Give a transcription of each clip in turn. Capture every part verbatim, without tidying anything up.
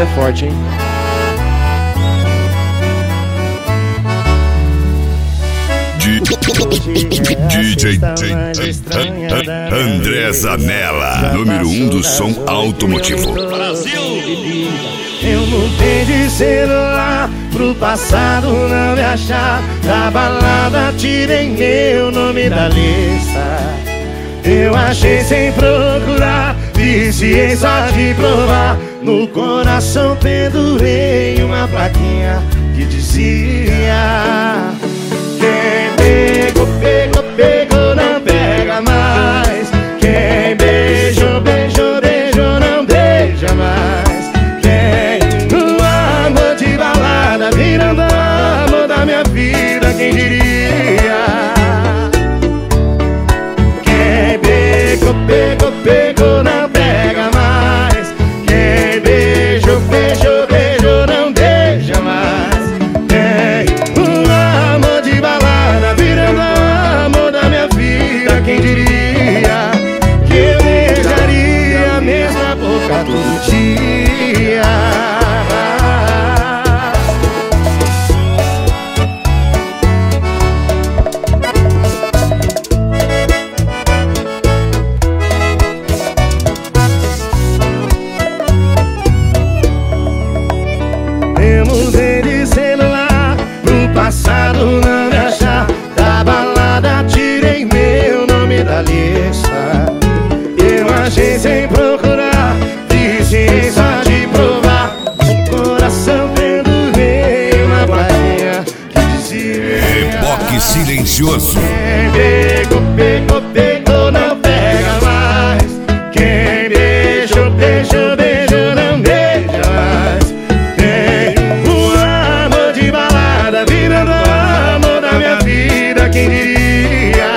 Essa é forte, hein? D J André Zanella, número um do som automotivo. Brasil! Eu mudei de celular pro passado não me achar. Da balada tirei meu nome da lista. Eu achei sem procurar, viciei só de provar. No coração pendurei uma plaquinha que dizia: quem pegou, pegou, pegou, não pega mais. Quem beijou, beijou, beijou, não beija mais. Quem o amor de balada virando amor da minha vida, quem diria? Quem pegou, pegou, pegou, não pega mais. Quem beijou, beijou, beijou, não beija mais. Quem o amor de balada virando amor da minha vida, quem diria que eu beijaria a mesma boca todo dia? Eu mudei de celular pro passado não me achar. Da balada tirei meu nome da lista. Eu achei sem procurar, viciei só de provar. No coração pendurei uma plaquinha que dizia: Reboque silencioso. quem pegou, pegou, pegou, não pega mais. Quem beijou, beijou, beijou, não beija mais. Tem um amor de balada virando amor da minha vida, quem diria?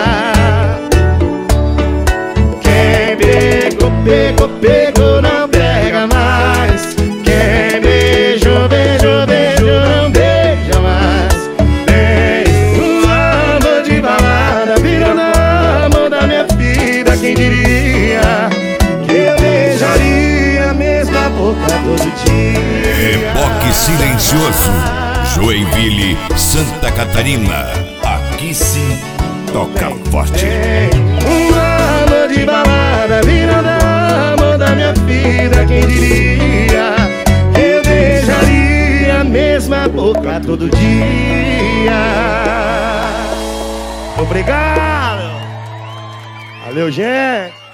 Quem pegou, pegou, pegou, não pega mais. Quem beijou, beijou, beijou, não beija mais. Tem um amor de balada virando amor da minha vida, quem diria que eu beijaria a mesma boca todo dia? Reboque silencioso. Joinville, Santa Catarina. Aqui sim toca forte. Tem um amor de balada virando amor da minha vida, quem diria que eu beijaria a mesma boca todo dia? Obrigado! Valeu, gente!